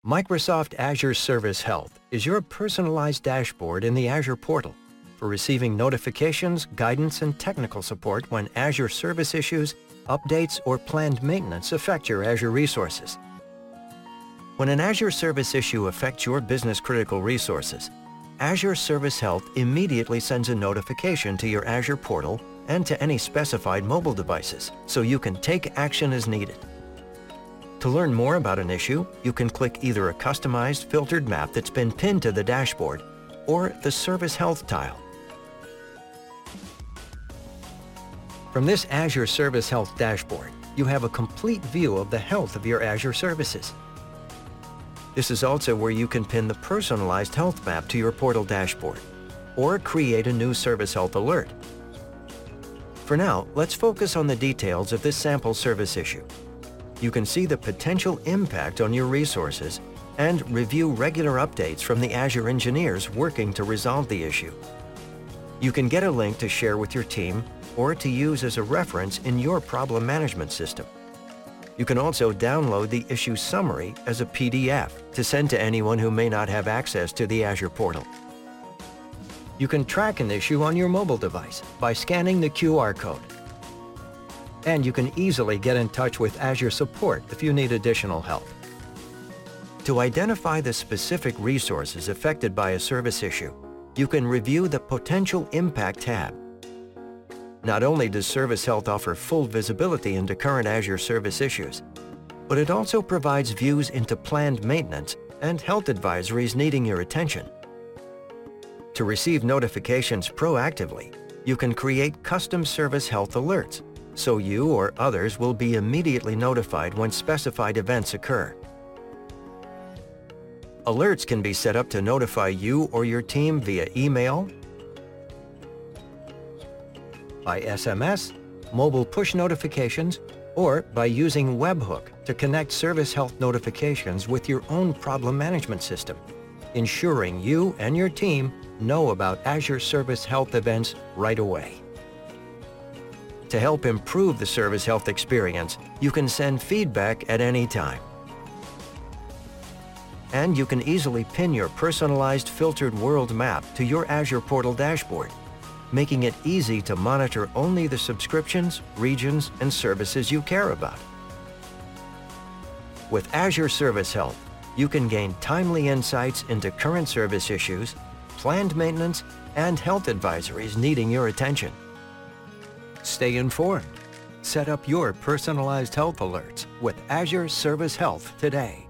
Microsoft Azure Service Health is your personalized dashboard in the Azure portal for receiving notifications, guidance, and technical support when Azure service issues, updates, or planned maintenance affect your Azure resources. When an Azure service issue affects your business-critical resources, Azure Service Health immediately sends a notification to your Azure portal and to any specified mobile devices, so you can take action as needed. To learn more about an issue, you can click either a customized filtered map that's been pinned to the dashboard or the Service Health tile. From this Azure Service Health dashboard, you have a complete view of the health of your Azure services. This is also where you can pin the personalized health map to your portal dashboard or create a new Service Health alert. For now, let's focus on the details of this sample service issue. You can see the potential impact on your resources and review regular updates from the Azure engineers working to resolve the issue. You can get a link to share with your team or to use as a reference in your problem management system. You can also download the issue summary as a PDF to send to anyone who may not have access to the Azure portal. You can track an issue on your mobile device by scanning the QR code. And you can easily get in touch with Azure support if you need additional help. To identify the specific resources affected by a service issue, you can review the Potential Impact tab. Not only does Service Health offer full visibility into current Azure service issues, but it also provides views into planned maintenance and health advisories needing your attention. To receive notifications proactively, you can create custom Service Health alerts, so you or others will be immediately notified when specified events occur. Alerts can be set up to notify you or your team via email, by SMS, mobile push notifications, or by using webhook to connect Service Health notifications with your own problem management system, ensuring you and your team know about Azure Service Health events right away. To help improve the Service Health experience, you can send feedback at any time. And you can easily pin your personalized filtered world map to your Azure portal dashboard, making it easy to monitor only the subscriptions, regions, and services you care about. With Azure Service Health, you can gain timely insights into current service issues, planned maintenance, and health advisories needing your attention. Stay informed. Set up your personalized health alerts with Azure Service Health today.